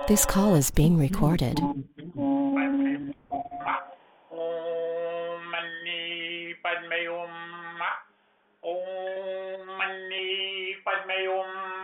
This call is being recorded. Om Mani Padme Hum. Om Mani Padme Hum.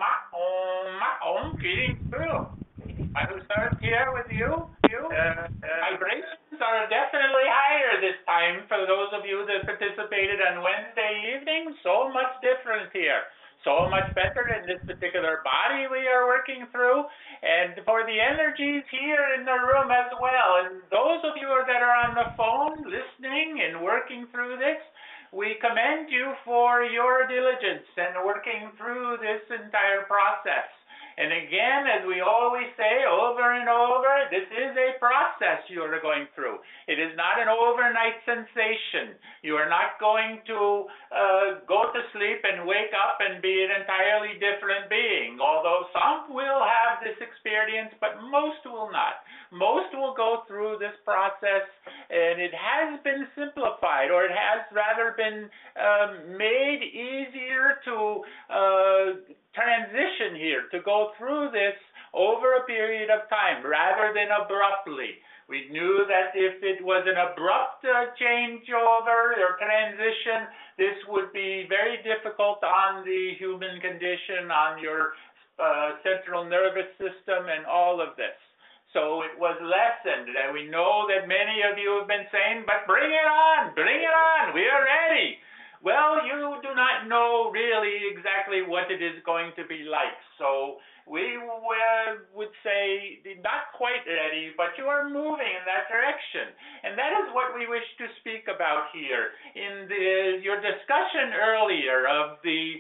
Om. Greetings through. I will start here with you. Vibrations are definitely higher this time for those of you that participated on Wednesday evening. So much different here. So much better in this particular body we are working through, and for the energies here in the room as well. And those of you that are on the phone listening and working through this, we commend you for your diligence and working through this entire process. And again, as we always say over and over, this is a process you are going through. It is not an overnight sensation. You are not going to go to sleep and wake up and be an entirely different being, although some will have this experience, but most will not. Most will go through this process, and it has been simplified, or it has rather been made easier to transition here, to go through this over a period of time rather than abruptly. We knew that if it was an abrupt changeover or transition, this would be very difficult on the human condition, on your central nervous system and all of this. So it was lessened, and we know that many of you have been saying, but bring it on, we are ready. Well, you do not know really exactly what it is going to be like. So we would say not quite ready, but you are moving in that direction. And that is what we wish to speak about here. In your discussion earlier of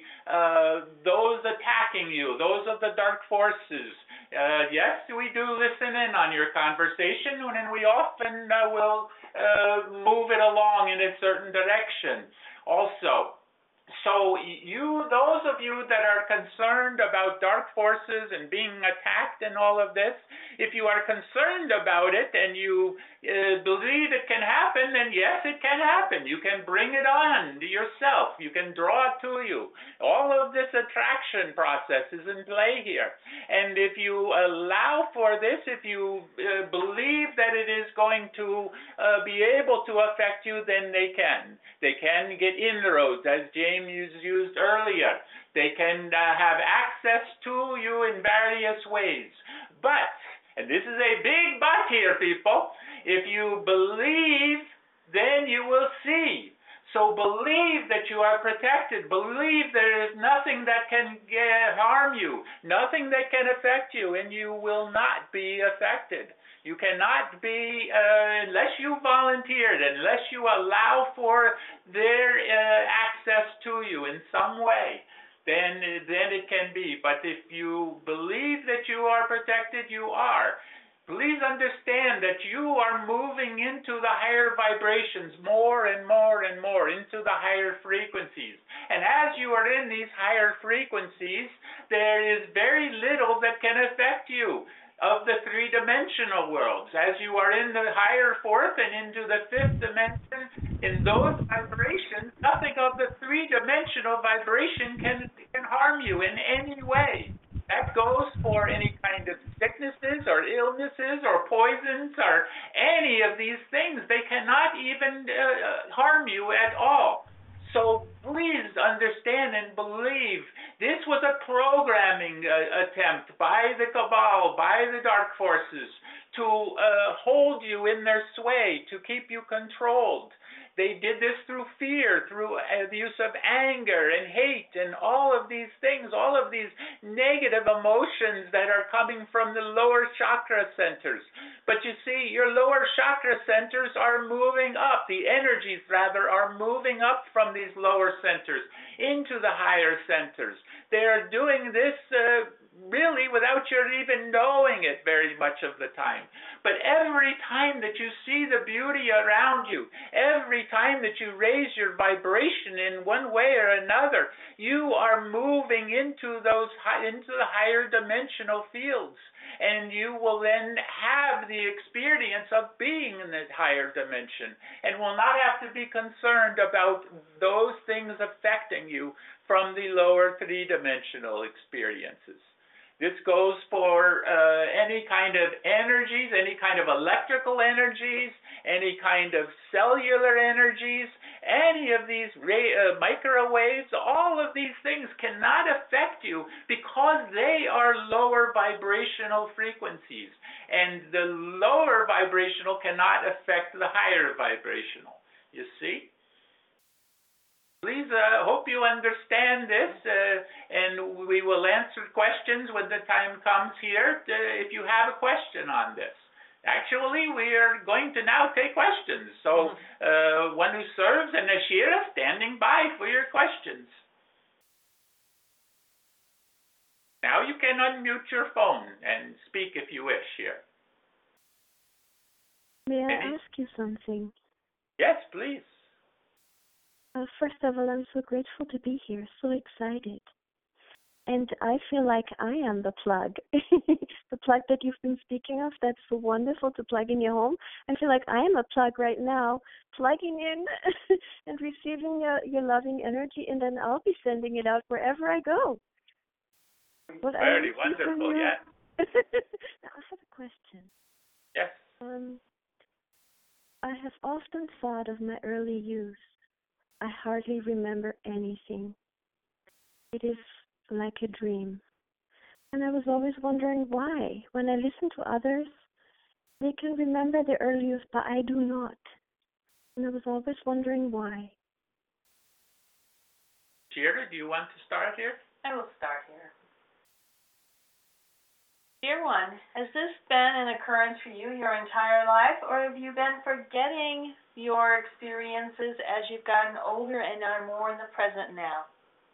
those attacking you, those of the dark forces, yes, we do listen in on your conversation, and we often will move it along in a certain direction. Also, so those of you that are concerned about dark forces and being attacked and all of this, if you are concerned about it and you believe it can happen, then yes, it can happen. You can bring it on to yourself. You can draw it to you. All of this attraction process is in play here. And if you allow for this, if you believe that it is going to be able to affect you, then they can. They can get inroads, as James used earlier. They can have access to you in various ways. But, and this is a big but here, people, if you believe, then you will see. So believe that you are protected. Believe there is nothing that can harm you, nothing that can affect you, and you will not be affected. You cannot be, unless you volunteered, unless you allow for their access to you in some way, then it can be. But if you believe that you are protected, you are. Please understand that you are moving into the higher vibrations more and more and more, into the higher frequencies. And as you are in these higher frequencies, there is very little that can affect you of the three-dimensional worlds. As you are in the higher fourth and into the fifth dimension, in those vibrations, nothing of the three-dimensional vibration can harm you in any way. That goes for any kind of sicknesses or illnesses or poisons or any of these things. They cannot even harm you at all. So please understand and believe this was a programming attempt by the cabal, by the dark forces, to hold you in their sway, to keep you controlled. They did this through fear, through the use of anger and hate and all of these things, all of these negative emotions that are coming from the lower chakra centers. But you see, your lower chakra centers are moving up. The energies, rather, are moving up from these lower centers into the higher centers. They are doing this really without your even knowing it very much of the time. But every time that you see the beauty around you, every time that you raise your vibration in one way or another, you are moving into the higher dimensional fields. And you will then have the experience of being in that higher dimension and will not have to be concerned about those things affecting you from the lower three-dimensional experiences. This goes for any kind of energies, any kind of electrical energies, any kind of cellular energies, any of these microwaves. All of these things cannot affect you because they are lower vibrational frequencies. And the lower vibrational cannot affect the higher vibrational. You see? Please, hope you understand this, and we will answer questions when the time comes here if you have a question on this. Actually, we are going to now take questions. So, one who serves and Ashira standing by for your questions. Now you can unmute your phone and speak if you wish here. May I ask you something? Yes, please. First of all, I'm so grateful to be here, so excited. And I feel like I am the plug. The plug that you've been speaking of, that's so wonderful to plug in your home. I feel like I am a plug right now, plugging in and receiving your loving energy, and then I'll be sending it out wherever I go. Very wonderful, yes. Now, I have a question. Yes. I have often thought of my early youth. I hardly remember anything. It is like a dream. And I was always wondering why. When I listen to others, they can remember their early youth, but I do not. And I was always wondering why. Shira, do you want to start here? I will start here. Dear one, has this been an occurrence for you your entire life, or have you been forgetting your experiences as you've gotten older and are more in the present now?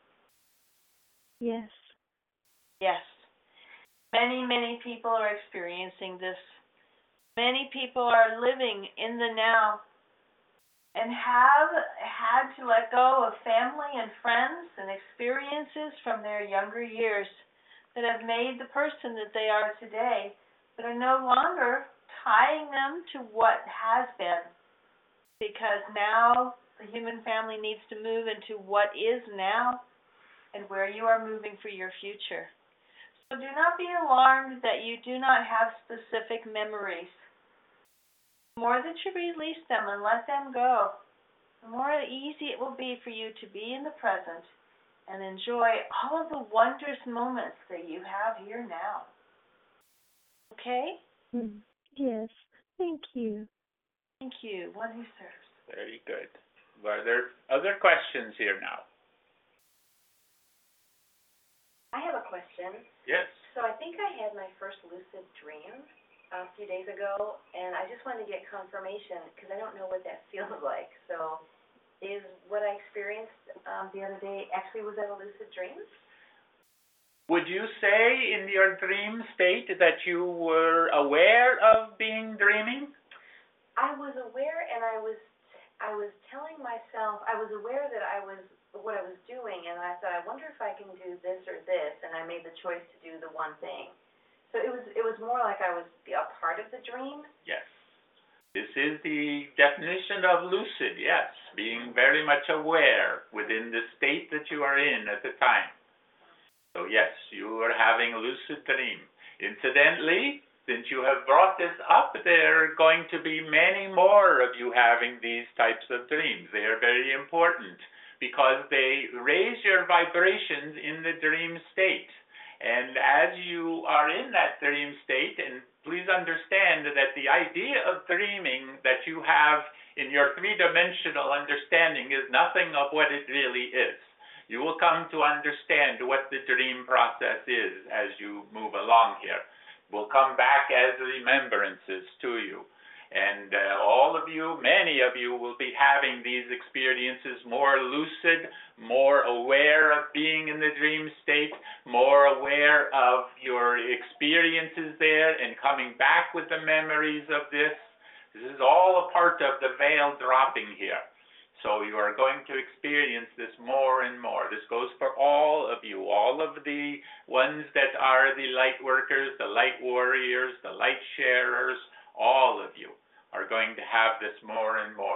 Yes. Yes. Many, many people are experiencing this. Many people are living in the now and have had to let go of family and friends and experiences from their younger years that have made the person that they are today, that are no longer tying them to what has been. Because now the human family needs to move into what is now and where you are moving for your future. So do not be alarmed that you do not have specific memories. The more that you release them and let them go, the more easy it will be for you to be in the present and enjoy all of the wondrous moments that you have here now. Okay? Yes. Thank you. Thank you. One who serves. Very good. Are there other questions here now? I have a question. Yes. So I think I had my first lucid dream a few days ago, and I just wanted to get confirmation because I don't know what that feels like. So is what I experienced the other day, actually was that a lucid dream? Would you say in your dream state that you were aware of being dreaming? I was aware, and I was telling myself, I was aware that what I was doing, and I thought, I wonder if I can do this or this, and I made the choice to do the one thing. So it was more like I was a part of the dream. Yes. This is the definition of lucid, yes, being very much aware within the state that you are in at the time. So yes, you are having a lucid dream. Incidentally, since you have brought this up, there are going to be many more of you having these types of dreams. They are very important because they raise your vibrations in the dream state. And as you are in that dream state, and please understand that the idea of dreaming that you have in your three-dimensional understanding is nothing of what it really is. You will come to understand what the dream process is as you move along here. It will come back as remembrances to you. And all of you, many of you, will be having these experiences more lucid, more aware of being in the dream state, more aware of your experiences there and coming back with the memories of this. This is all a part of the veil dropping here. So you are going to experience this more and more. This goes for all of you, all of the ones that are the light workers, the light warriors, the light sharers. All of you are going to have this more and more.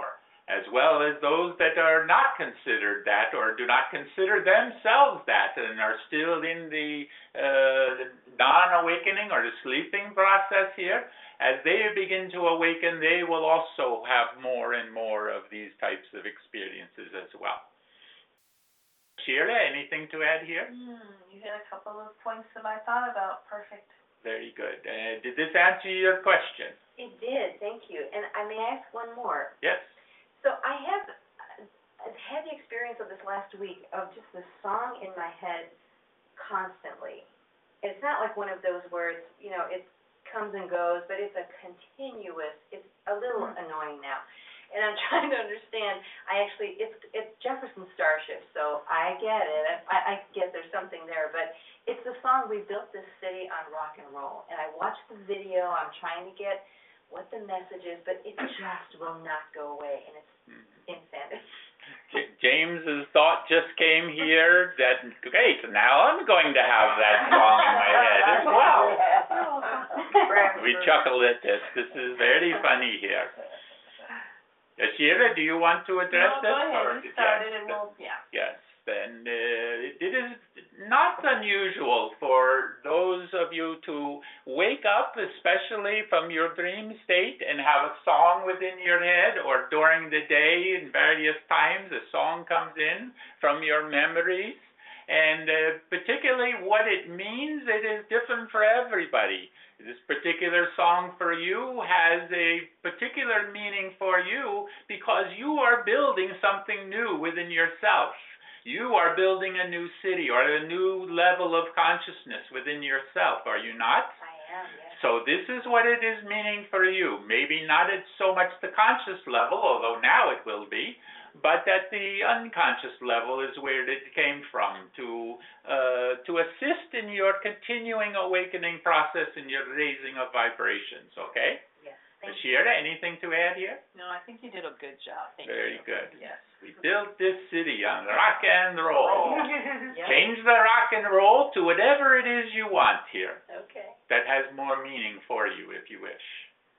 as well as those that are not considered that or do not consider themselves that and are still in the non-awakening or the sleeping process here. As they begin to awaken, they will also have more and more of these types of experiences as well. Sheila, anything to add here? You hit a couple of points that I thought about. Perfect. Very good. Did this answer your question? It did, thank you. And I may ask one more. Yes. So I've had the experience of this last week of just this song in my head constantly. It's not like one of those where it's, it comes and goes, but it's a continuous, it's a little annoying now. And I'm trying to understand, it's Jefferson Starship, so I get it. I get there's something there, but it's the song, We Built This City on Rock and Roll. And I watched the video, I'm trying to get what the message is, but it just will not go away, and it's insanity. James's thought just came here that, great, now I'm going to have that song in my head as well. We chuckled at this. This is very funny here. Yashira, do you want to address this? No, go ahead. You started and we'll, Yes, then it is not unusual for those of you to wake up, especially from your dream state, and have a song within your head, or during the day in various times a song comes in from your memories. And particularly what it means, it is different for everybody. This particular song for you has a particular meaning for you because you are building something new within yourself. You are building a new city or a new level of consciousness within yourself, are you not? I am, yes. So this is what it is meaning for you. Maybe not at so much the conscious level, although now it will be, but at the unconscious level is where it came from, to assist in your continuing awakening process and your raising of vibrations, okay? Yes, thank you. Shira, anything to add here? No, I think you did a good job. Thank Very you. good. Yes. We built this city on rock and roll. Yep. Change the rock and roll to whatever it is you want here. Okay. That has more meaning for you if you wish.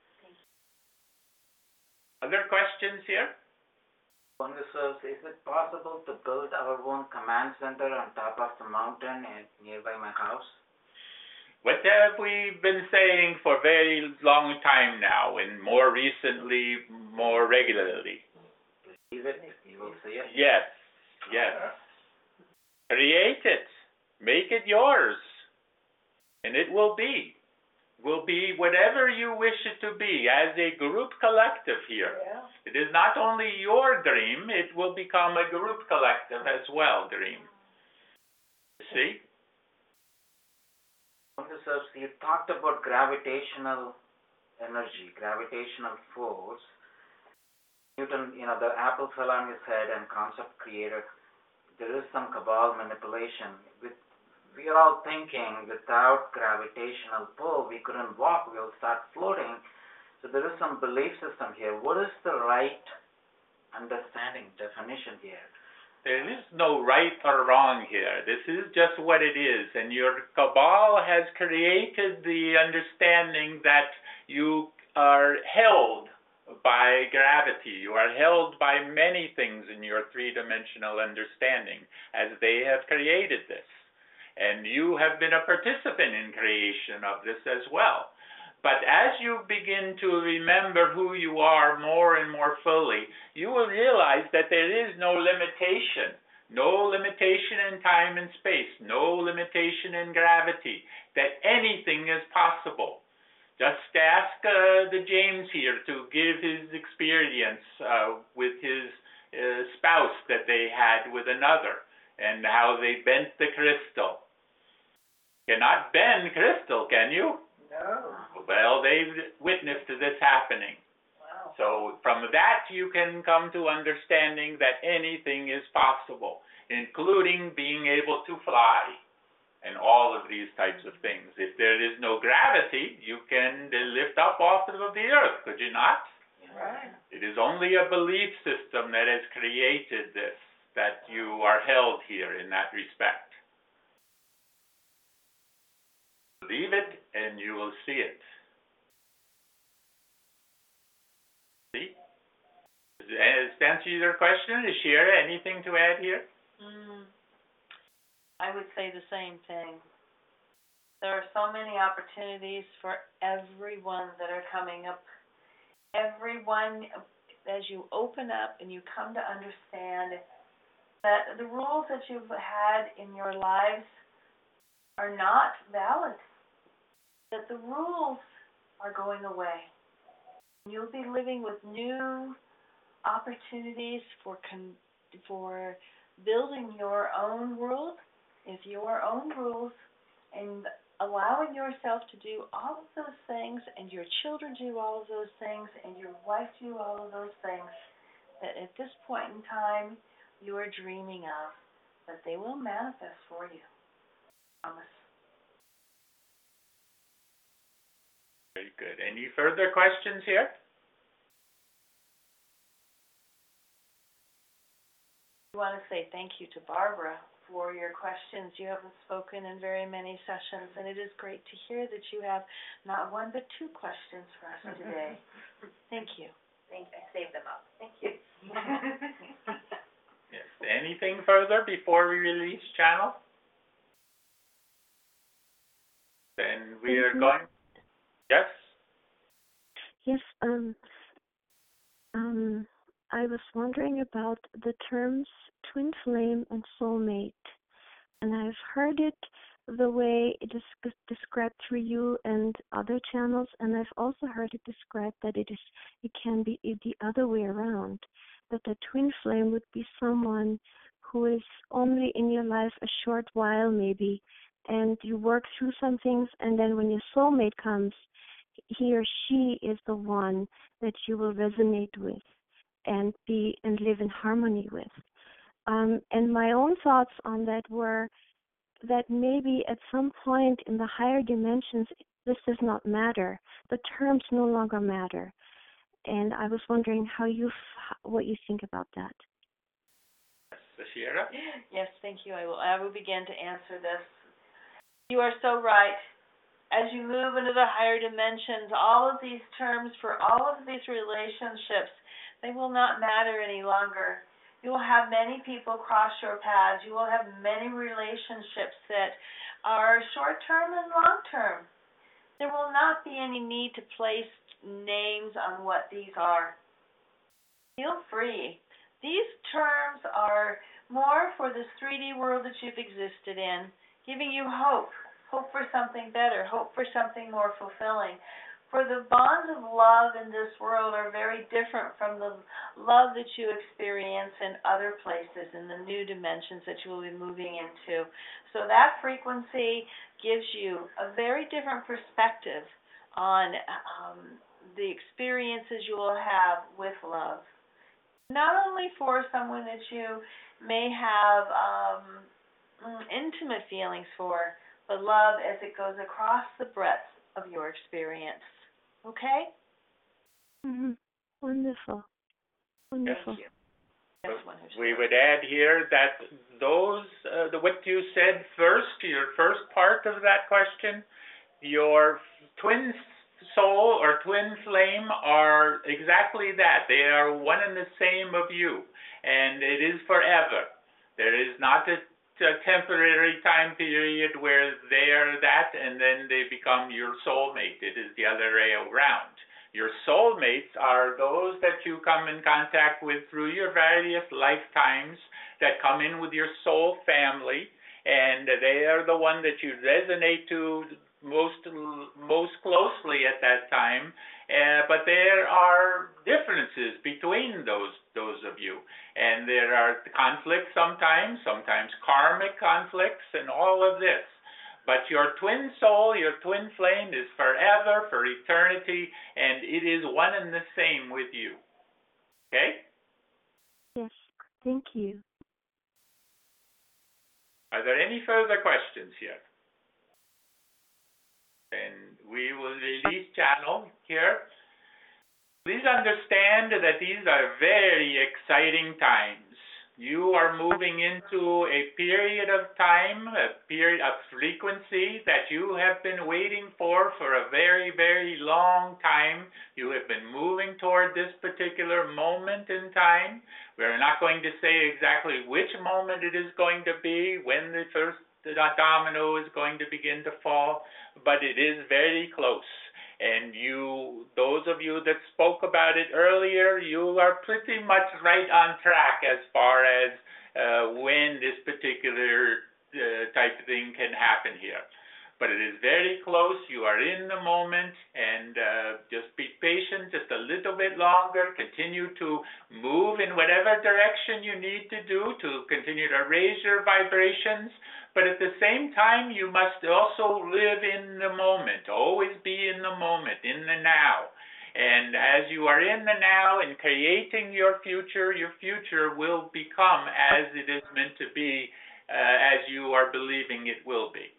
Other questions here? Is it possible to build our own command center on top of the mountain and nearby my house? What have we been saying for a very long time now, and more recently, more regularly? Believe it, you will see it. Yes, yes. Create it. Make it yours. And it will be. Will be whatever you wish it to be as a group collective here. Yeah. It is not only your dream, it will become a group collective as well, dream. See? You talked about gravitational energy, gravitational force. Newton, the apple fell on his head and concept created. There is some cabal manipulation. We are all thinking without gravitational pull, we couldn't walk, we'll start floating. So there is some belief system here. What is the right understanding, definition here? There is no right or wrong here. This is just what it is. And your cabal has created the understanding that you are held by gravity. You are held by many things in your three-dimensional understanding as they have created this. And you have been a participant in creation of this as well. But as you begin to remember who you are more and more fully, you will realize that there is no limitation. No limitation in time and space. No limitation in gravity. That anything is possible. Just ask the James here to give his experience with his spouse that they had with another, and how they bent the crystal. Cannot bend crystal, can you? No. Well, they've witnessed this happening. Wow. So from that you can come to understanding that anything is possible, including being able to fly and all of these types of things. If there is no gravity, you can lift up off of the earth, could you not? Right. It is only a belief system that has created this, that you are held here in that respect. Believe it, and you will see it. See? to answer your question, is Shira anything to add here? I would say the same thing. There are so many opportunities for everyone that are coming up. Everyone, as you open up and you come to understand that the rules that you've had in your lives are not valid, that the rules are going away. You'll be living with new opportunities for building your own world with your own rules and allowing yourself to do all of those things, and your children do all of those things, and your wife do all of those things that at this point in time you are dreaming of, but they will manifest for you. I promise. Very good. Any further questions here? I want to say thank you to Barbara for your questions. You haven't spoken in very many sessions, and it is great to hear that you have not one but two questions for us today. Thank you. I saved them up. Thank you. Yes. Anything further before we release channel? Then we are going. Yes. Yes. I was wondering about the terms twin flame and soulmate, and I've heard it the way it is described through you and other channels, and I've also heard it described that it can be the other way around, that the twin flame would be someone who is only in your life a short while maybe, and you work through some things, and then when your soulmate comes, he or she is the one that you will resonate with and live in harmony with. And my own thoughts on that were that maybe at some point in the higher dimensions, this does not matter. The terms no longer matter. And I was wondering what you think about that. Shira? Yes, thank you. I will begin to answer this. You are so right. As you move into the higher dimensions, all of these terms for all of these relationships, they will not matter any longer. You will have many people cross your paths. You will have many relationships that are short-term and long-term. There will not be any need to place names on what these are. Feel free. These terms are more for this 3D world that you've existed in, giving you hope for something better, hope for something more fulfilling. For the bonds of love in this world are very different from the love that you experience in other places, in the new dimensions that you will be moving into. So that frequency gives you a very different perspective on the experiences you will have with love. Not only for someone that you may have intimate feelings for, but love as it goes across the breadth of your experience. Okay? Mm-hmm. Wonderful. Wonderful. Yes. We would add here that what you said first, your first part of that question, your twin soul or twin flame are exactly that. They are one and the same of you, and it is forever. There is not a temporary time period where they are that and then they become your soulmate. It is the other way around. Your soulmates are those that you come in contact with through your various lifetimes that come in with your soul family, and they are the one that you resonate to most closely at that time. But there are differences between those of you, and there are conflicts sometimes karmic conflicts and all of this. But your twin soul, your twin flame is forever, for eternity, and it is one and the same with you. Okay? Yes, thank you. Are there any further questions here? And we will release channel here. Please understand that these are very exciting times. You are moving into a period of time, a period of frequency that you have been waiting for a very, very long time. You have been moving toward this particular moment in time. We're not going to say exactly which moment it is going to be, when the first domino is going to begin to fall, but it is very close. And those of you that spoke about it earlier, you are pretty much right on track as far as when this particular type of thing can happen here. But it is very close. You are in the moment, and just be patient just a little bit longer. Continue to move in whatever direction you need to do to continue to raise your vibrations. But at the same time, you must also live in the moment. Always be in the moment, in the now. And as you are in the now and creating your future will become as it is meant to be, as you are believing it will be.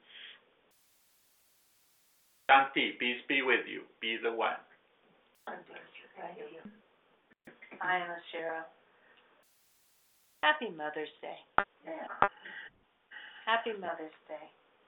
Shanti, peace be with you. Be the one. Thank you. I am Cheryl. Happy Mother's Day. Yeah. Happy Mother's Day.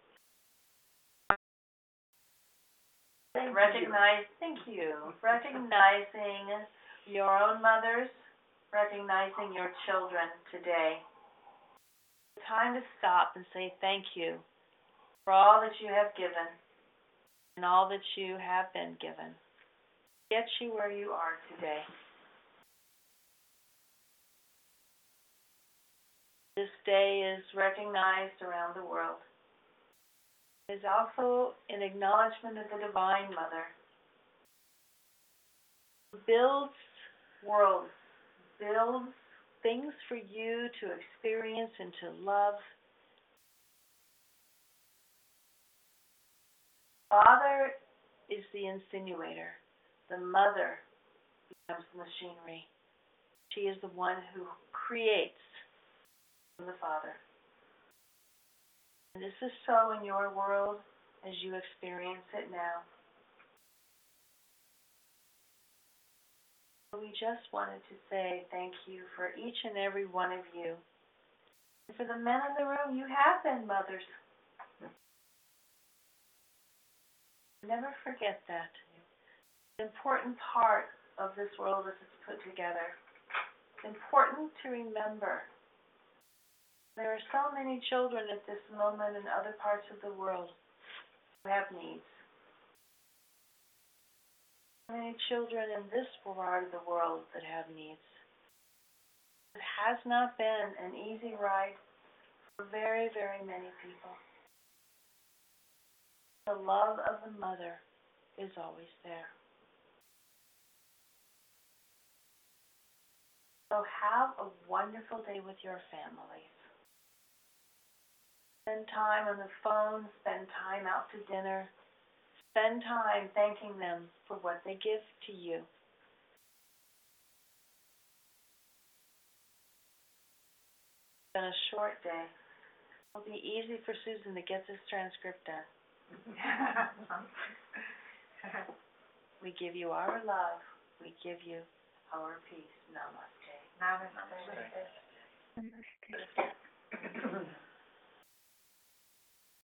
Thank you. Recognizing your own mothers, recognizing your children today. It's time to stop and say thank you for all that you have given and all that you have been given. Get you where you are today. This day is recognized around the world. It is also an acknowledgement of the Divine Mother, who builds worlds, builds things for you to experience and to love. Father is the insinuator. The mother becomes the machinery. She is the one who creates the Father. And this is so in your world as you experience it now. We just wanted to say thank you for each and every one of you. And for the men in the room, you have been mothers. Never forget that. It's an important part of this world as it's put together. It's important to remember. There are so many children at this moment in other parts of the world who have needs. So many children in this part of the world that have needs. It has not been an easy ride for very, very many people. The love of the mother is always there. So have a wonderful day with your families. Spend time on the phone, spend time out to dinner, spend time thanking them for what they give to you. It's been a short day. It'll be easy for Susan to get this transcript done. We give you our love. We give you our peace. Namaste. Namaste. Namaste.